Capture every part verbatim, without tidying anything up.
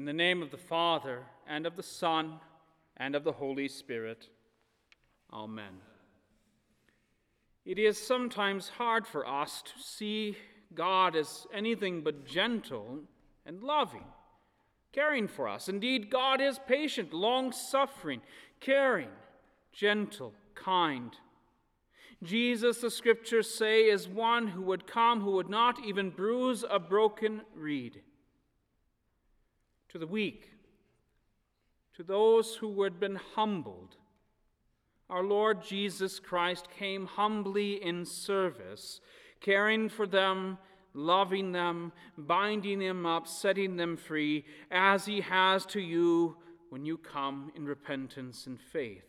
In the name of the Father, and of the Son, and of the Holy Spirit. Amen. It is sometimes hard for us to see God as anything but gentle and loving, caring for us. Indeed, God is patient, long-suffering, caring, gentle, kind. Jesus, the Scriptures say, is one who would come, who would not even bruise a broken reed. To the weak, to those who had been humbled, our Lord Jesus Christ came humbly in service, caring for them, loving them, binding them up, setting them free, as he has to you when you come in repentance and faith.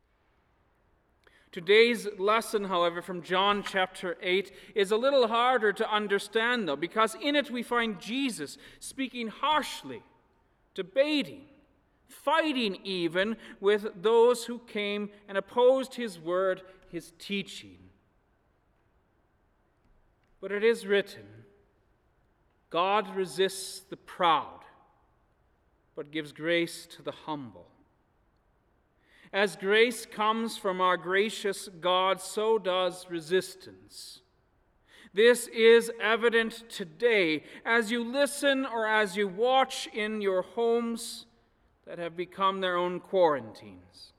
Today's lesson, however, from John chapter eight is a little harder to understand, though, because in it we find Jesus speaking harshly, debating, fighting even with those who came and opposed his word, his teaching. But it is written, God resists the proud, but gives grace to the humble. As grace comes from our gracious God, so does resistance. This is evident today as you listen or as you watch in your homes that have become their own quarantines.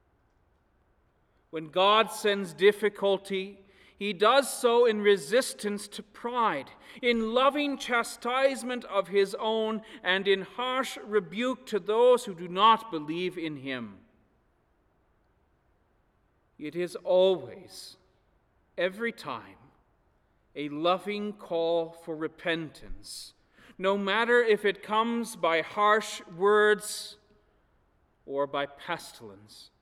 When God sends difficulty, he does so in resistance to pride, in loving chastisement of his own, and in harsh rebuke to those who do not believe in him. It is always, every time, a loving call for repentance, no matter if it comes by harsh words or by pestilence.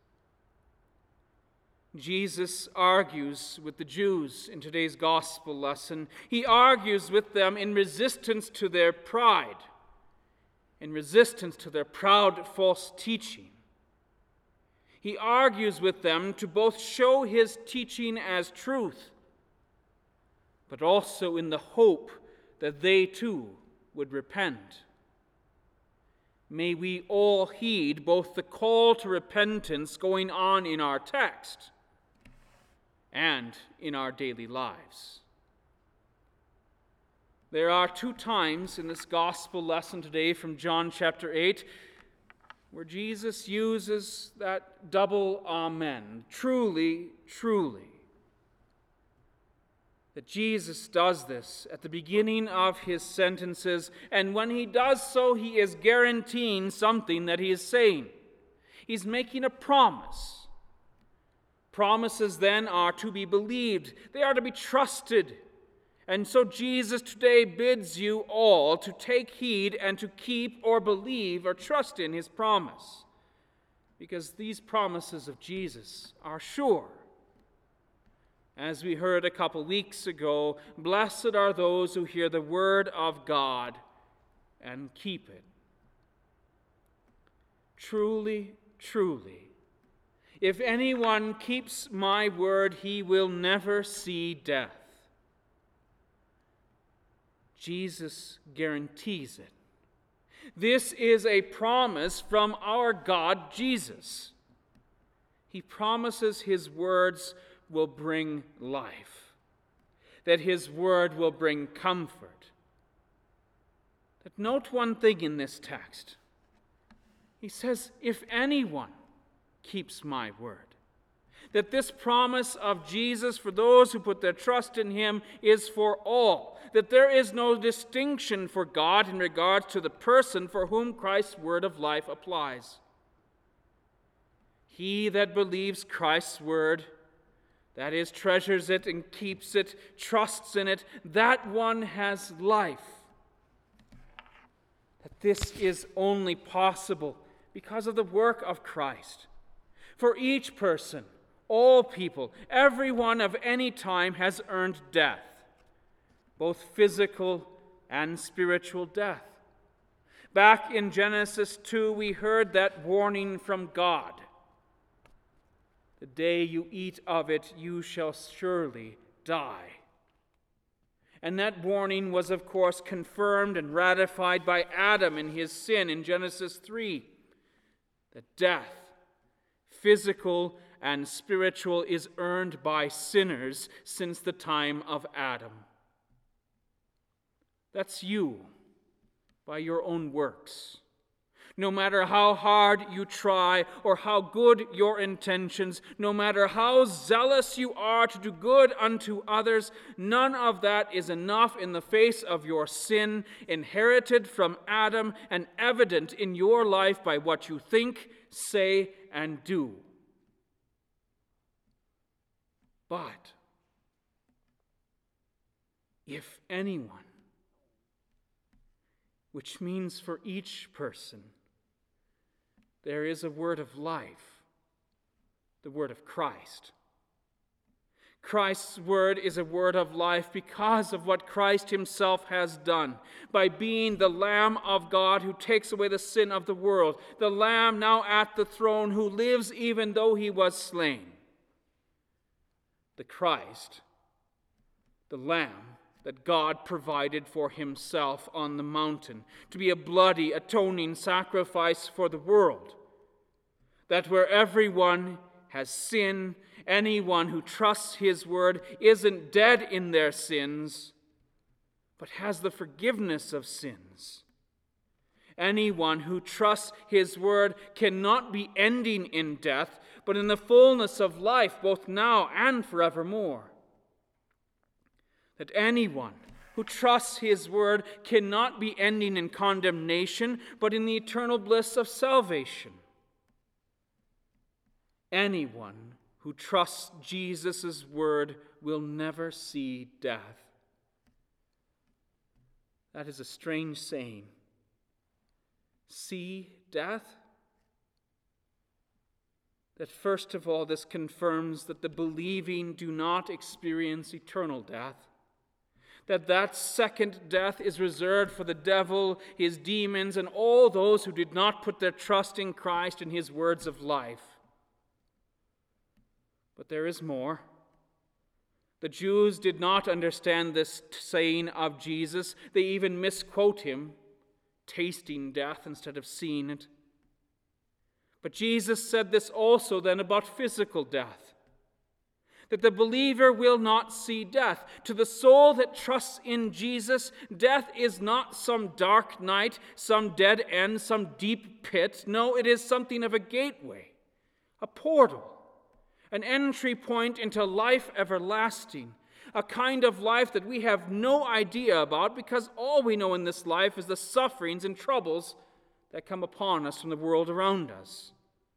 Jesus argues with the Jews in today's gospel lesson. He argues with them in resistance to their pride, in resistance to their proud false teaching. He argues with them to both show his teaching as truth, but also in the hope that they too would repent. May we all heed both the call to repentance going on in our text and in our daily lives. There are two times in this gospel lesson today from John chapter eight where Jesus uses that double amen, truly, truly. That Jesus does this at the beginning of his sentences, and when he does so, he is guaranteeing something that he is saying. He's making a promise. Promises then are to be believed. They are to be trusted. And so Jesus today bids you all to take heed and to keep or believe or trust in his promise. Because these promises of Jesus are sure. As we heard a couple weeks ago, blessed are those who hear the word of God and keep it. Truly, truly, if anyone keeps my word, he will never see death. Jesus guarantees it. This is a promise from our God, Jesus. He promises his words will bring life, that his word will bring comfort. But note one thing in this text. He says, if anyone keeps my word. That this promise of Jesus for those who put their trust in him is for all. That there is no distinction for God in regards to the person for whom Christ's word of life applies. He that believes Christ's word, that is, treasures it and keeps it, trusts in it, that one has life. That this is only possible because of the work of Christ. For each person, all people, everyone of any time has earned death, both physical and spiritual death. Back in Genesis two, we heard that warning from God. The day you eat of it, you shall surely die. And that warning was, of course, confirmed and ratified by Adam in his sin in Genesis three. That death, physical and spiritual, is earned by sinners since the time of Adam. That's you, by your own works. No matter how hard you try or how good your intentions, no matter how zealous you are to do good unto others, none of that is enough in the face of your sin, inherited from Adam and evident in your life by what you think, say, and do. But if anyone, which means for each person, there is a word of life, the word of Christ. Christ's word is a word of life because of what Christ himself has done, by being the Lamb of God who takes away the sin of the world, the Lamb now at the throne who lives even though he was slain. The Christ, the Lamb that God provided for himself on the mountain to be a bloody, atoning sacrifice for the world. That where everyone has sin, anyone who trusts his word isn't dead in their sins, but has the forgiveness of sins. Anyone who trusts his word cannot be ending in death, but in the fullness of life, both now and forevermore. That anyone who trusts his word cannot be ending in condemnation, but in the eternal bliss of salvation. Anyone who trusts Jesus' word will never see death. That is a strange saying. See death? That first of all, this confirms that the believing do not experience eternal death. That that second death is reserved for the devil, his demons, and all those who did not put their trust in Christ and his words of life. But there is more. The Jews did not understand this saying of Jesus. They even misquote him, tasting death instead of seeing it. But Jesus said this also then about physical death, that the believer will not see death. To the soul that trusts in Jesus, death is not some dark night, some dead end, some deep pit. No, it is something of a gateway, a portal, an entry point into life everlasting, a kind of life that we have no idea about because all we know in this life is the sufferings and troubles that come upon us from the world around us.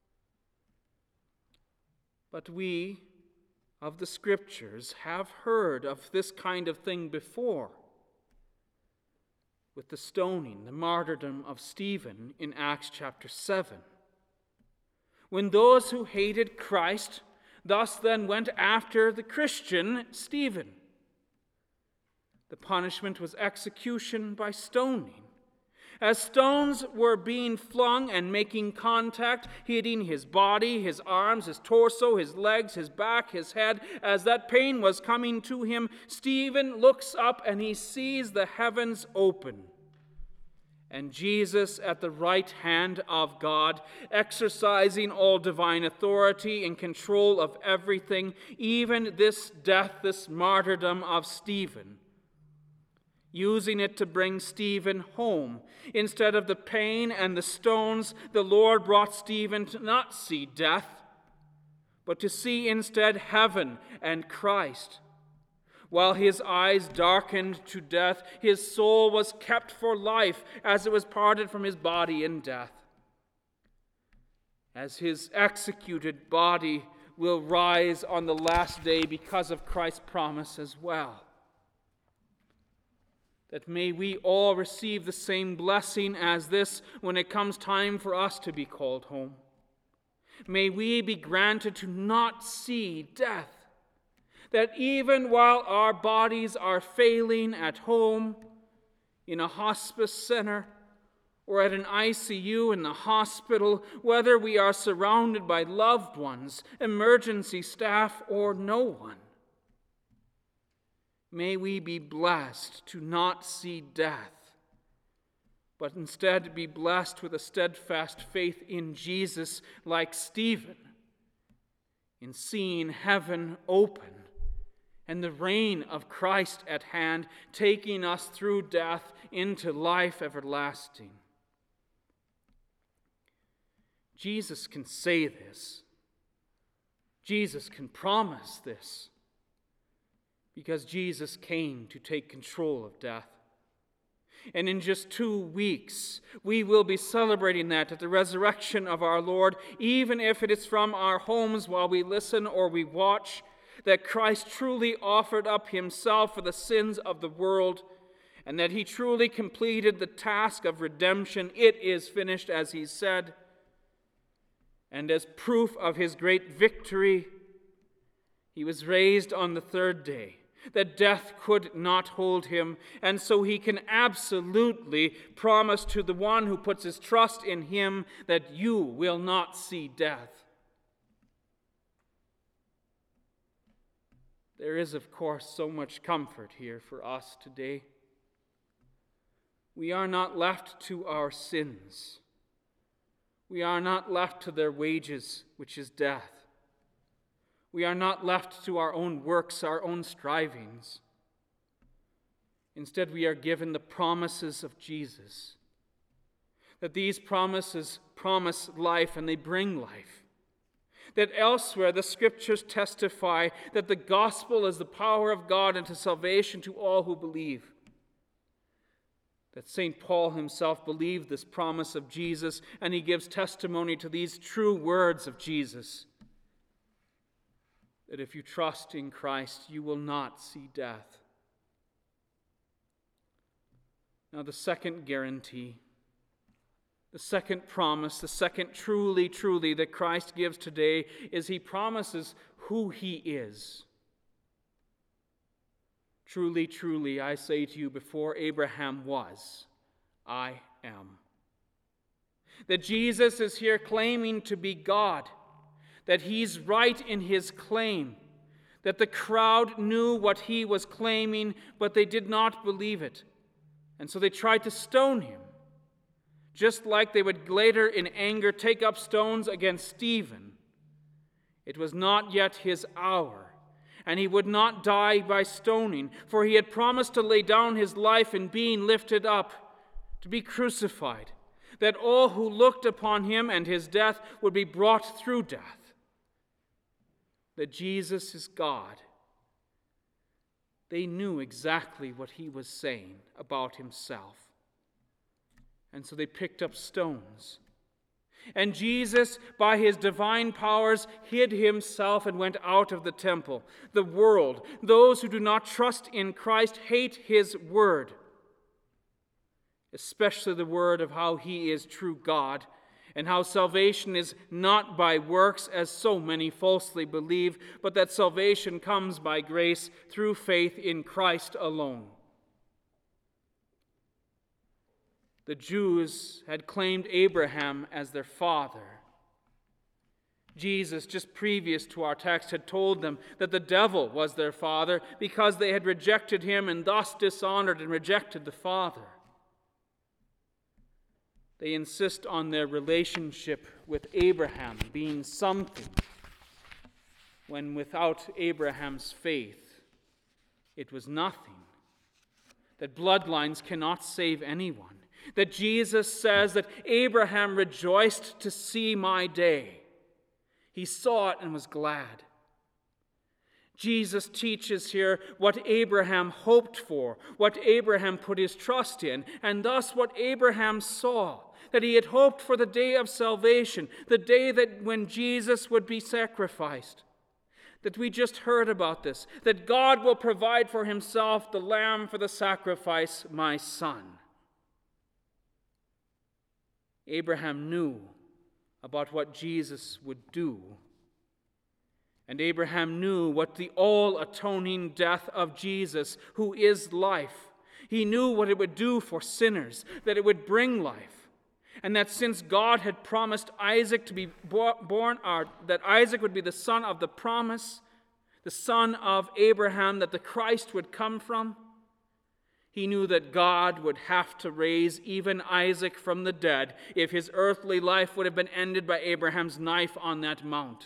But we of the Scriptures have heard of this kind of thing before, with the stoning, the martyrdom of Stephen in Acts chapter seven. When those who hated Christ thus then went after the Christian Stephen, the punishment was execution by stoning. As stones were being flung and making contact, hitting his body, his arms, his torso, his legs, his back, his head, as that pain was coming to him, Stephen looks up and he sees the heavens open, and Jesus at the right hand of God, exercising all divine authority and control of everything, even this death, this martyrdom of Stephen, using it to bring Stephen home. Instead of the pain and the stones, the Lord brought Stephen to not see death, but to see instead heaven and Christ. While his eyes darkened to death, his soul was kept for life as it was parted from his body in death. As his executed body will rise on the last day because of Christ's promise as well. That may we all receive the same blessing as this when it comes time for us to be called home. May we be granted to not see death. That even while our bodies are failing at home, in a hospice center, or at an I C U in the hospital, whether we are surrounded by loved ones, emergency staff, or no one, may we be blessed to not see death, but instead be blessed with a steadfast faith in Jesus like Stephen, in seeing heaven open and the reign of Christ at hand, taking us through death into life everlasting. Jesus can say this. Jesus can promise this, because Jesus came to take control of death. And in just two weeks, we will be celebrating that at the resurrection of our Lord, even if it is from our homes while we listen or we watch, that Christ truly offered up himself for the sins of the world, and that he truly completed the task of redemption. It is finished, as he said. And as proof of his great victory, he was raised on the third day, that death could not hold him, and so he can absolutely promise to the one who puts his trust in him that you will not see death. There is, of course, so much comfort here for us today. We are not left to our sins. We are not left to their wages, which is death. We are not left to our own works, our own strivings. Instead, we are given the promises of Jesus. That these promises promise life, and they bring life. That elsewhere the Scriptures testify that the gospel is the power of God unto salvation to all who believe. That Saint Paul himself believed this promise of Jesus, and he gives testimony to these true words of Jesus. That if you trust in Christ, you will not see death. Now, the second guarantee, the second promise, the second truly, truly that Christ gives today is he promises who he is. Truly, truly, I say to you, before Abraham was, I am. That Jesus is here claiming to be God, that he's right in his claim, that the crowd knew what he was claiming, but they did not believe it. And so they tried to stone him, just like they would later in anger take up stones against Stephen. It was not yet his hour, and he would not die by stoning, for he had promised to lay down his life in being lifted up, to be crucified, that all who looked upon him and his death would be brought through death. That Jesus is God. They knew exactly what he was saying about himself. And so they picked up stones. And Jesus, by his divine powers, hid himself and went out of the temple. The world, those who do not trust in Christ, hate his word, especially the word of how he is true God, and how salvation is not by works, as so many falsely believe, but that salvation comes by grace through faith in Christ alone. The Jews had claimed Abraham as their father. Jesus, just previous to our text, had told them that the devil was their father because they had rejected him and thus dishonored and rejected the Father. They insist on their relationship with Abraham being something, when without Abraham's faith, it was nothing. That bloodlines cannot save anyone. That Jesus says that Abraham rejoiced to see my day. He saw it and was glad. Jesus teaches here what Abraham hoped for, what Abraham put his trust in, and thus what Abraham saw, that he had hoped for the day of salvation, the day that when Jesus would be sacrificed. That we just heard about this, that God will provide for himself the lamb for the sacrifice, my son. Abraham knew about what Jesus would do. And Abraham knew what the all-atoning death of Jesus, who is life, he knew what it would do for sinners, that it would bring life. And that since God had promised Isaac to be born, or that Isaac would be the son of the promise, the son of Abraham that the Christ would come from, he knew that God would have to raise even Isaac from the dead if his earthly life would have been ended by Abraham's knife on that mount.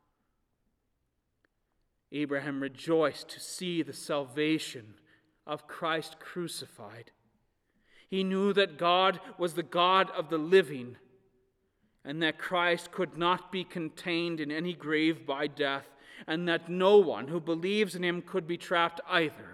Abraham rejoiced to see the salvation of Christ crucified. He knew that God was the God of the living, and that Christ could not be contained in any grave by death, and that no one who believes in him could be trapped either.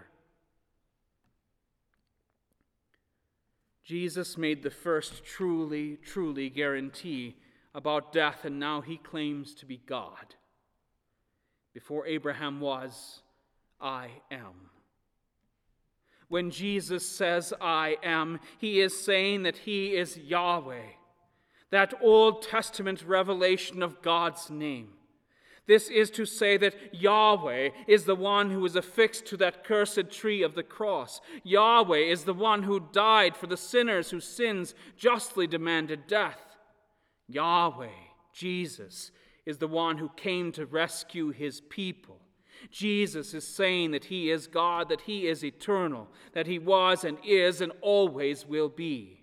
Jesus made the first truly, truly guarantee about death, and now he claims to be God. Before Abraham was, I am. When Jesus says, I am, he is saying that he is Yahweh, that Old Testament revelation of God's name. This is to say that Yahweh is the one who was affixed to that cursed tree of the cross. Yahweh is the one who died for the sinners whose sins justly demanded death. Yahweh, Jesus, is the one who came to rescue his people. Jesus is saying that he is God, that he is eternal, that he was and is and always will be.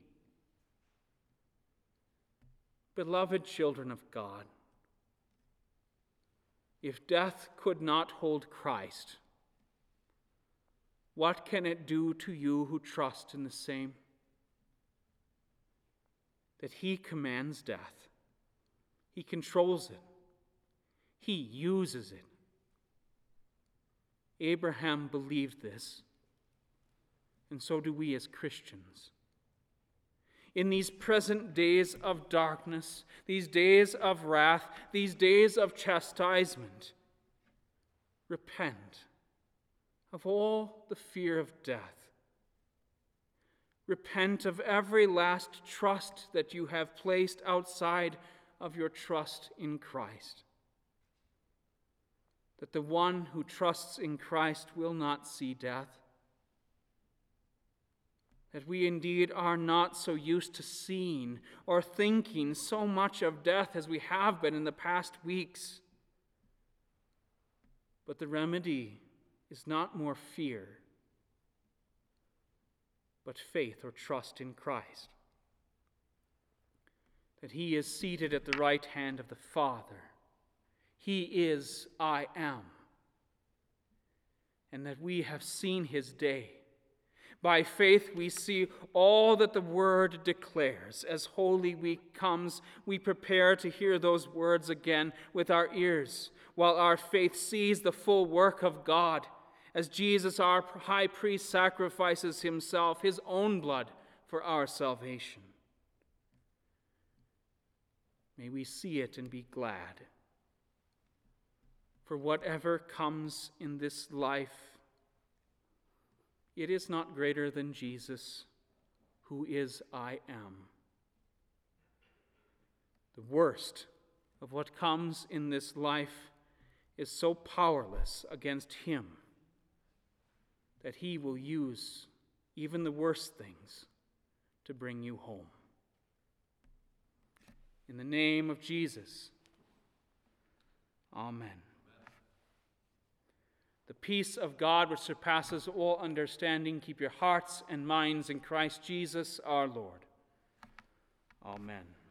Beloved children of God, if death could not hold Christ, what can it do to you who trust in the same? That he commands death. He controls it. He uses it. Abraham believed this, and so do we as Christians. In these present days of darkness, these days of wrath, these days of chastisement, repent of all the fear of death. Repent of every last trust that you have placed outside of your trust in Christ. That the one who trusts in Christ will not see death. That we indeed are not so used to seeing or thinking so much of death as we have been in the past weeks. But the remedy is not more fear, but faith or trust in Christ. That he is seated at the right hand of the Father. He is I am. And that we have seen his day. By faith we see all that the Word declares. As Holy Week comes, we prepare to hear those words again with our ears, while our faith sees the full work of God, as Jesus, our high priest, sacrifices himself, his own blood, for our salvation. May we see it and be glad. For whatever comes in this life, it is not greater than Jesus, who is I am. The worst of what comes in this life is so powerless against him that he will use even the worst things to bring you home. In the name of Jesus, amen. The peace of God, which surpasses all understanding, keep your hearts and minds in Christ Jesus our Lord. Amen.